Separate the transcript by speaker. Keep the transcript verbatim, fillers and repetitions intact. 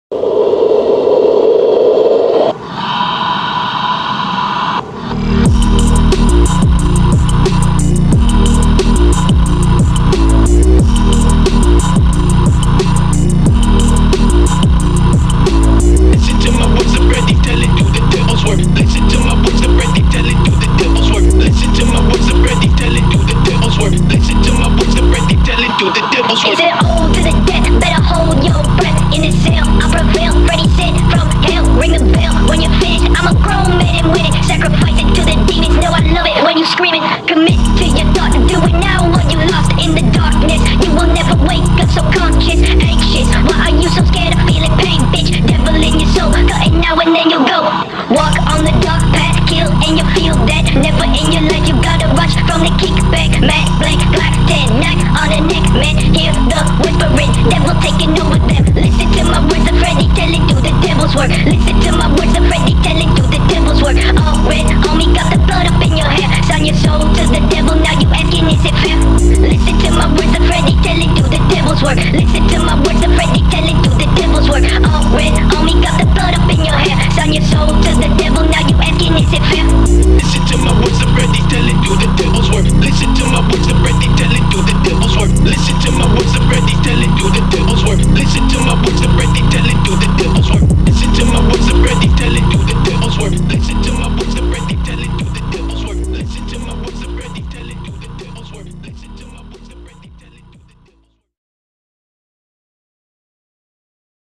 Speaker 1: Is it old to the death? Better hold your breath. In the cell, I prevail. Freddy said from hell, ring the bell. When you're finished, I'm a grown man and with it. Sacrifice it to the demons. Know I love it when you screaming. Commit to your thought. Do it now while you lost in the darkness. You will never wake up so conscious, anxious. Why are you so scared of feeling pain, bitch? Devil in your soul, cutting now and then you go. Walk on the dark path, kill and you feel that. Never in your life you gotta rush from the kickback. Matt Black, Glock ten, knock on the neck, man. Hear the whispering, devil taking over them. Listen to my words of Freddy telling you the devil's work. Listen to my words of Freddy telling you the devil's work. All red, homie, got the blood up in your hair. Sign your soul to the devil, now you asking is it fair? Listen to my words of Freddy telling you the devil's work. Listen to my words of Freddy telling you the devil's work. All red, homie, got the blood up in your hair. Sign your soul to the devil, now you asking is it fair?
Speaker 2: Listen to my words of Freddy telling you the